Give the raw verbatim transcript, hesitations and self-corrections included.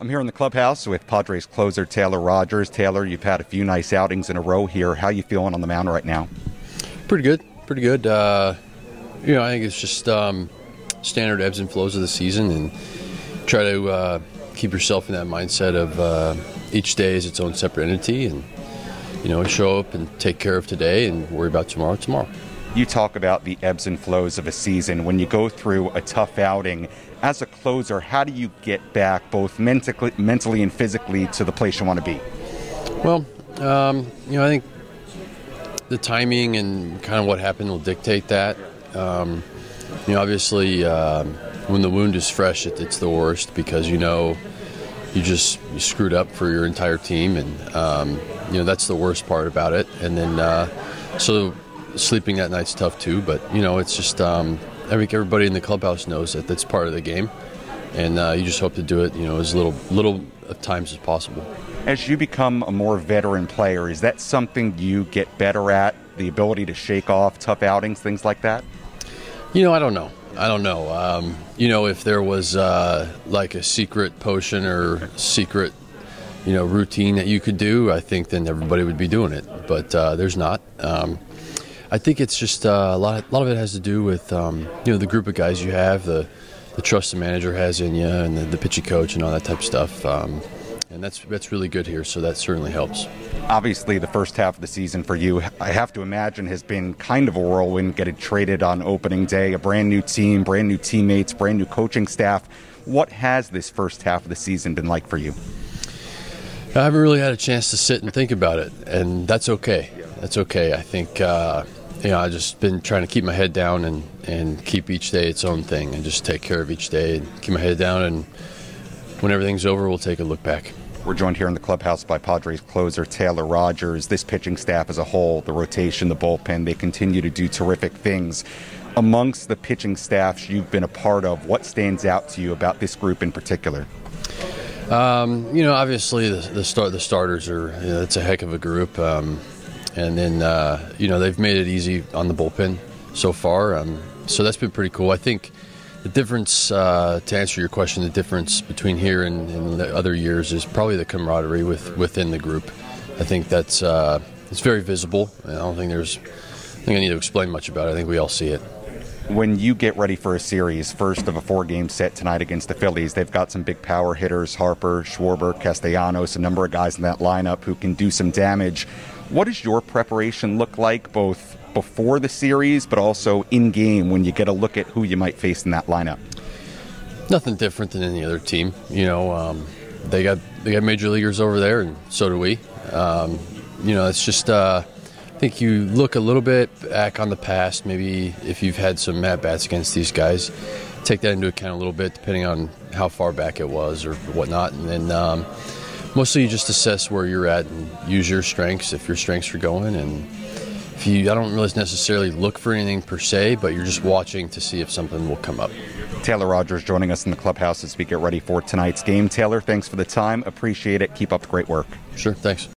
I'm here in the clubhouse with Padres closer Taylor Rogers. Taylor, you've had a few nice outings in a row here. How are you feeling on the mound right now? Pretty good, pretty good. Uh, you know, I think it's just um, standard ebbs and flows of the season, and try to uh, keep yourself in that mindset of uh, each day is its own separate entity, and you know, show up and take care of today and worry about tomorrow tomorrow. You talk about the ebbs and flows of a season. When you go through a tough outing, as a closer, how do you get back both mentally, mentally and physically to the place you want to be? Well, um, you know, I think the timing and kind of what happened will dictate that. Um, you know, obviously, um, when the wound is fresh, it, it's the worst because you know you just you screwed up for your entire team, and um, you know that's the worst part about it. And then uh, so sleeping that night's tough too. But you know, it's just. Um, I think everybody in the clubhouse knows that that's part of the game, and uh, you just hope to do it, you know, as little little of times as possible. As you become a more veteran player, is that something you get better at, the ability to shake off tough outings, things like that? You know, I don't know. I don't know. Um, you know, if there was uh, like a secret potion or secret, you know, routine that you could do, I think then everybody would be doing it. But uh, there's not. Um, I think it's just uh, a lot. Of, a lot of it has to do with um, you know the group of guys you have, the the trust the manager has in you, and the, the pitching coach, and all that type of stuff. Um, and that's that's really good here. So that certainly helps. Obviously, the first half of the season for you, I have to imagine, has been kind of a whirlwind. Getting traded on opening day, a brand new team, brand new teammates, brand new coaching staff. What has this first half of the season been like for you? I haven't really had a chance to sit and think about it, and that's okay. That's okay. I think. Uh, You know, I've just been trying to keep my head down and, and keep each day its own thing and just take care of each day and keep my head down, and when everything's over, we'll take a look back. We're joined here in the clubhouse by Padres closer Taylor Rogers. This pitching staff as a whole, the rotation, the bullpen, they continue to do terrific things. Amongst the pitching staffs you've been a part of, what stands out to you about this group in particular? Um, you know, obviously the, the, start, the starters are, you know, it's a heck of a group. Um, And then, uh, you know, they've made it easy on the bullpen so far. Um, so that's been pretty cool. I think the difference, uh, to answer your question, the difference between here and, and the other years is probably the camaraderie with, within the group. I think that's uh, it's very visible. I don't think there's, I think I need to explain much about it. I think we all see it. When you get ready for a series, first of a four-game set tonight against the Phillies, they've got some big power hitters, Harper, Schwarber, Castellanos, a number of guys in that lineup who can do some damage. What does your preparation look like, both before the series but also in-game when you get a look at who you might face in that lineup? Nothing different than any other team. You know, um, they got they got major leaguers over there, and so do we. Um, you know, it's just uh, I think you look a little bit back on the past. Maybe if you've had some at-bats against these guys, take that into account a little bit, depending on how far back it was or whatnot, and then. Um, Mostly you just assess where you're at and use your strengths if your strengths are going. And if you, I don't really necessarily look for anything per se, but you're just watching to see if something will come up. Taylor Rogers joining us in the clubhouse as we get ready for tonight's game. Taylor, thanks for the time. Appreciate it. Keep up the great work. Sure, thanks.